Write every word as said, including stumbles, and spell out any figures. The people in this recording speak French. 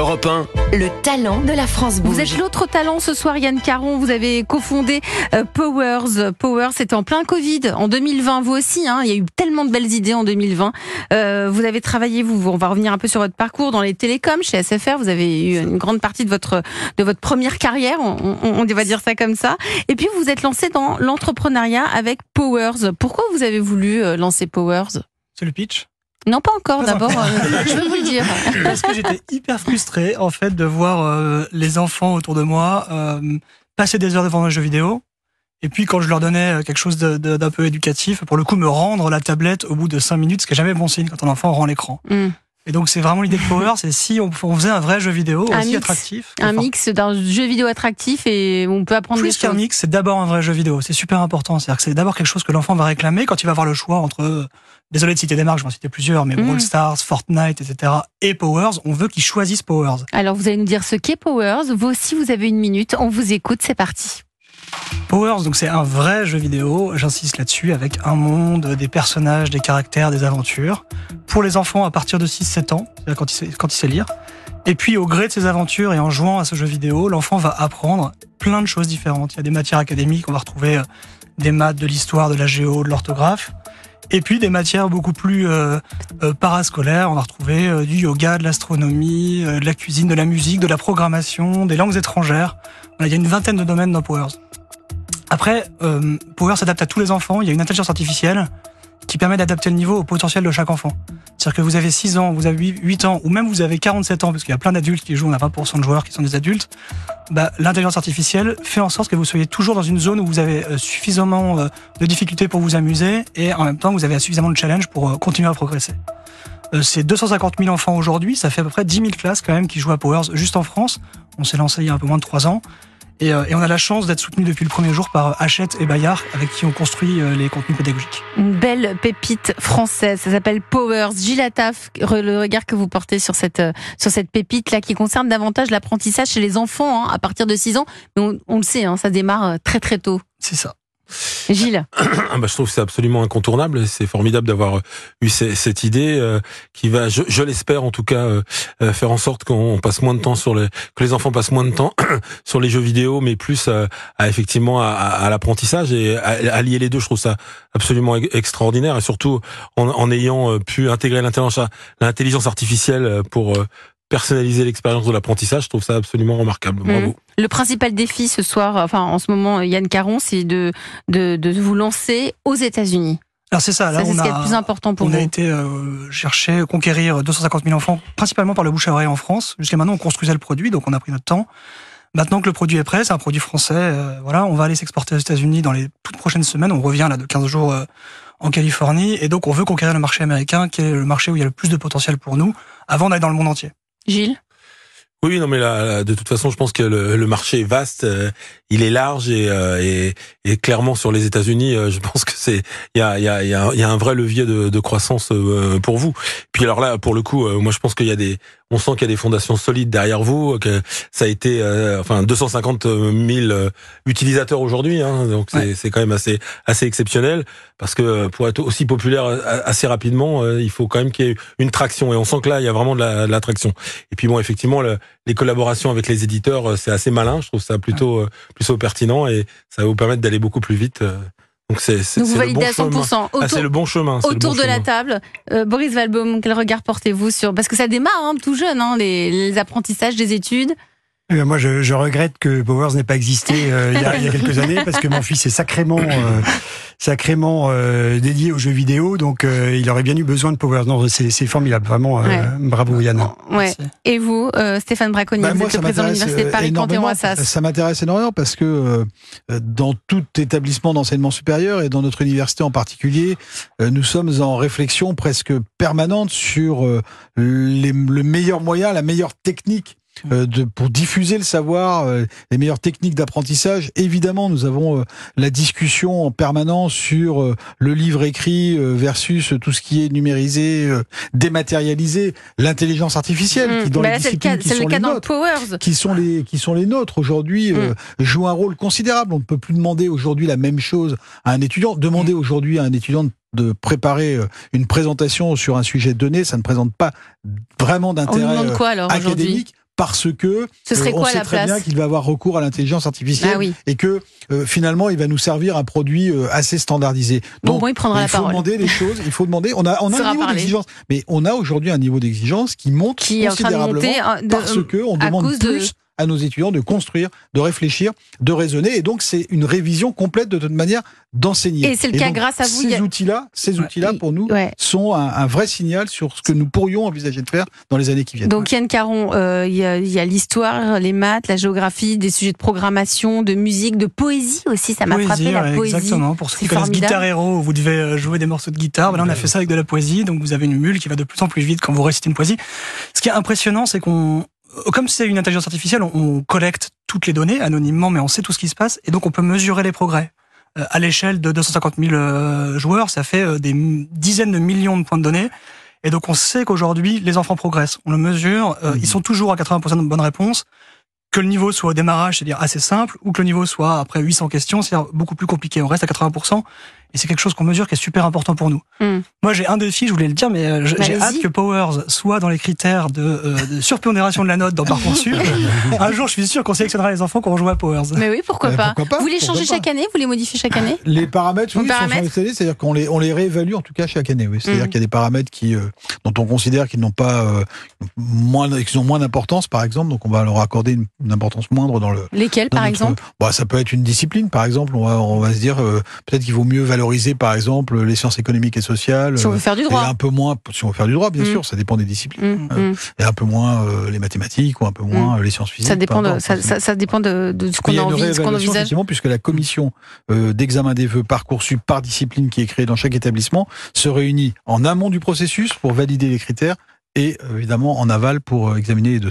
Europe un. Le talent de la France bouge. Vous êtes l'autre talent ce soir, Yann Caron. Vous avez cofondé euh, Powers. Powers, c'était en plein Covid, en deux mille vingt. Vous aussi, hein, il y a eu tellement de belles idées en deux mille vingt. Euh, vous avez travaillé, vous, on va revenir un peu sur votre parcours dans les télécoms chez S F R. Vous avez eu une grande partie de votre de votre première carrière, on, on, on va dire ça comme ça. Et puis vous vous êtes lancé dans l'entrepreneuriat avec Powers. Pourquoi vous avez voulu euh, lancer Powers ? C'est le pitch ? Non, pas encore. Pas D'abord, encore. euh, je veux vous le dire. Parce que j'étais hyper frustré en fait de voir euh, les enfants autour de moi euh, passer des heures devant un jeu vidéo. Et puis quand je leur donnais quelque chose de, de, d'un peu éducatif, pour le coup me rendre la tablette au bout de cinq minutes, ce qui n'est jamais bon signe quand un enfant rend l'écran. Mm. Et donc c'est vraiment l'idée de Power, c'est si on, on faisait un vrai jeu vidéo un aussi mix, attractif. Un enfin, mix d'un jeu vidéo attractif et on peut apprendre plus des choses. Plus qu'un mix, c'est d'abord un vrai jeu vidéo. C'est super important. C'est-à-dire que c'est d'abord quelque chose que l'enfant va réclamer quand il va avoir le choix entre, désolé de citer des marques, je vais en citer plusieurs, mais mmh. Brawl Stars, Fortnite, et cetera et Powers. On veut qu'ils choisissent Powers. Alors vous allez nous dire ce qu'est Powers. Vous aussi, vous avez une minute. On vous écoute. C'est parti. Powers, donc c'est un vrai jeu vidéo, j'insiste là-dessus, avec un monde, des personnages, des caractères, des aventures, pour les enfants à partir de six sept ans, c'est-à-dire quand il sait, quand il sait lire. Et puis au gré de ces aventures et en jouant à ce jeu vidéo, l'enfant va apprendre plein de choses différentes. Il y a des matières académiques, on va retrouver des maths, de l'histoire, de la géo, de l'orthographe. Et puis des matières beaucoup plus euh, euh, parascolaires, on va retrouver euh, du yoga, de l'astronomie, euh, de la cuisine, de la musique, de la programmation, des langues étrangères. Voilà, il y a une vingtaine de domaines dans Powers. Après, euh, Power s'adapte à tous les enfants. Il y a une intelligence artificielle qui permet d'adapter le niveau au potentiel de chaque enfant. C'est-à-dire que vous avez six ans, vous avez huit ans, ou même vous avez quarante-sept ans, parce qu'il y a plein d'adultes qui jouent, on a vingt pour cent de joueurs qui sont des adultes, bah, l'intelligence artificielle fait en sorte que vous soyez toujours dans une zone où vous avez suffisamment de difficultés pour vous amuser, et en même temps, vous avez suffisamment de challenge pour continuer à progresser. C'est deux cent cinquante mille enfants aujourd'hui, ça fait à peu près dix mille classes quand même qui jouent à Powers juste en France. On s'est lancé il y a un peu moins de trois ans. Et, euh, et on a la chance d'être soutenu depuis le premier jour par Hachette et Bayard, avec qui on construit euh, les contenus pédagogiques. Une belle pépite française, ça s'appelle Powers. Gilles Attaf, le regard que vous portez sur cette, sur cette pépite-là, qui concerne davantage l'apprentissage chez les enfants, hein, à partir de six ans. Mais on, on le sait, hein, ça démarre très très tôt. C'est ça. Gilles. Bah, je trouve que c'est absolument incontournable. C'est formidable d'avoir eu c- cette idée euh, qui va, je, je l'espère en tout cas, euh, euh, faire en sorte qu'on passe moins de temps sur les, que les enfants passent moins de temps sur les jeux vidéo, mais plus euh, à effectivement à, à, à l'apprentissage et à, à lier les deux. Je trouve ça absolument e- extraordinaire et surtout en, en ayant pu intégrer l'intelligence, l'intelligence artificielle pour euh, personnaliser l'expérience de l'apprentissage. Je trouve ça absolument remarquable. Bravo. Mmh. Le principal défi ce soir, enfin en ce moment, Yann Caron, c'est de, de, de vous lancer aux États-Unis. Alors c'est ça, là ça, c'est on ce a, qui est le plus important pour on vous. a été euh, chercher, conquérir deux cent cinquante mille enfants, principalement par le bouche à oreille en France. Jusqu'à maintenant, on construisait le produit, donc on a pris notre temps. Maintenant que le produit est prêt, c'est un produit français, euh, voilà, on va aller s'exporter aux États-Unis dans les toutes prochaines semaines. On revient là de quinze jours euh, en Californie, et donc on veut conquérir le marché américain, qui est le marché où il y a le plus de potentiel pour nous, avant d'aller dans le monde entier. Gilles ? Oui, non, mais là, là, de toute façon, je pense que le, le marché est vaste, euh, il est large et, euh, et, et clairement sur les États-Unis, euh, je pense que c'est, il y a, il y a, il y a, il y a un vrai levier de, de croissance euh, pour vous. Puis alors là, pour le coup, euh, moi, je pense qu'il y a des, on sent qu'il y a des fondations solides derrière vous, que ça a été, euh, enfin, deux cent cinquante mille euh, utilisateurs aujourd'hui, hein, donc c'est, ouais. c'est quand même assez, assez exceptionnel parce que pour être aussi populaire assez rapidement, euh, il faut quand même qu'il y ait une traction et on sent que là, il y a vraiment de la, de la traction. Et puis bon, effectivement, le, les collaborations avec les éditeurs, c'est assez malin. Je trouve ça plutôt, plutôt pertinent et ça va vous permettre d'aller beaucoup plus vite. Donc c'est, c'est, Donc vous c'est validez le bon à cent pour cent. chemin. Autour, ah, c'est le bon chemin. C'est autour le bon de chemin. la table, euh, Boris Valbaum, quel regard portez-vous sur, parce que ça démarre hein, tout jeune, hein, les, les apprentissages des études. Moi, je, je regrette que Powers n'ait pas existé euh, il, y a, il y a quelques années parce que mon fils est sacrément, euh, sacrément euh, dédié aux jeux vidéo, donc euh, il aurait bien eu besoin de Powers. Non, c'est, c'est formidable, vraiment. Euh, ouais. Bravo, Yann. Ouais. Et vous, euh, Stéphane Braconnier, bah, vous moi, êtes le président de l'université de Paris Panthéon-Assas. Ça m'intéresse énormément parce que euh, dans tout établissement d'enseignement supérieur et dans notre université en particulier, euh, nous sommes en réflexion presque permanente sur euh, les, le meilleur moyen, la meilleure technique. Euh, de, pour diffuser le savoir, euh, les meilleures techniques d'apprentissage. Évidemment, nous avons euh, la discussion en permanence sur euh, le livre écrit euh, versus tout ce qui est numérisé, euh, dématérialisé, l'intelligence artificielle mmh. qui dans bah les là, disciplines c'est le cas, qui, sont les nôtres, qui sont les qui sont les nôtres aujourd'hui mmh. euh, joue un rôle considérable. On ne peut plus demander aujourd'hui la même chose à un étudiant. Demander mmh. aujourd'hui à un étudiant de de préparer une présentation sur un sujet donné, ça ne présente pas vraiment d'intérêt quoi, alors, académique. parce que Ce serait euh, on quoi sait la très place bien qu'il va avoir recours à l'intelligence artificielle Ah oui. et que euh, finalement il va nous servir un produit euh, assez standardisé. Bon, Donc bon, il prendra il la faut parole. demander des choses, il faut demander. On a on a Sera un niveau parlé. d'exigence, mais on a aujourd'hui un niveau d'exigence qui monte Qui est en train de considérablement monter euh, de- parce que on à demande cause de- plus à nos étudiants de construire, de réfléchir, de raisonner, et donc c'est une révision complète de toute manière d'enseigner. Et c'est le cas donc, grâce à vous, Ces il y a- outils-là, ces Ouais. outils-là pour nous Ouais. sont un, un vrai signal sur ce que nous pourrions envisager de faire dans les années qui viennent. Donc Yann Caron, euh, il y a, il y a l'histoire, les maths, la géographie, des sujets de programmation, de musique, de poésie aussi. Ça m'a frappé Poésie, la ouais, poésie. exactement. Pour ceux C'est qui connaissent formidable. Guitar Hero, où vous devez euh, jouer des morceaux de guitare, ben là, on a fait ça avec de la poésie. Donc vous avez une mule qui va de plus en plus vite quand vous récitez une poésie. Ce qui est impressionnant, c'est qu'on, comme c'est une intelligence artificielle, on, on collecte toutes les données anonymement, mais on sait tout ce qui se passe, et donc on peut mesurer les progrès. Euh, à l'échelle de deux cent cinquante mille euh, joueurs, ça fait euh, des m- dizaines de millions de points de données. Et donc on sait qu'aujourd'hui, les enfants progressent. On le mesure, euh, Mmh. ils sont toujours à quatre-vingts pour cent de bonnes réponses. Que le niveau soit au démarrage, c'est-à-dire assez simple, ou que le niveau soit après huit cents questions, c'est-à-dire beaucoup plus compliqué. On reste à quatre-vingts pour cent. Et c'est quelque chose qu'on mesure qui est super important pour nous. Mm. Moi, j'ai un défi, je voulais le dire, mais euh, j'ai j'ai Allez-y. hâte que Powers soit dans les critères de, euh, de surpondération de la note dans Parcoursup. Un jour, je suis sûr qu'on sélectionnera les enfants qui ont joué à Powers. Mais oui, pourquoi Euh, pas. pourquoi pas, Vous les pourquoi changez pas. chaque année, vous les modifiez chaque année Les paramètres, oui, Les sont paramètres. changés cette année, c'est-à-dire qu'on les, on les réévalue en tout cas chaque année. Oui. C'est-à-dire Mm. qu'il y a des paramètres qui, euh, dont on considère qu'ils n'ont pas euh, moins, qu'ils ont moins d'importance, par exemple, donc on va leur accorder une, une importance moindre dans le. Lesquels, dans par notre- exemple Bah, ça peut être une discipline, par exemple. On va, on va se dire euh, peut-être qu'il vaut mieux valoriser, par exemple, les sciences économiques et sociales. Si on veut faire du et droit. un peu moins, si on veut faire du droit, bien Mm. sûr, ça dépend des disciplines. Mm, Euh, mm. Et un peu moins euh, les mathématiques ou un peu moins euh, les sciences physiques. Ça dépend, peu de, importe. ça, ça, ça dépend de, de ce Mais qu'on il y a a une envie, de ce qu'on réévaluation, envisage. effectivement, puisque la commission euh, d'examen des vœux Parcoursup par discipline qui est créée dans chaque établissement se réunit en amont du processus pour valider les critères et euh, évidemment en aval pour euh, examiner les deux.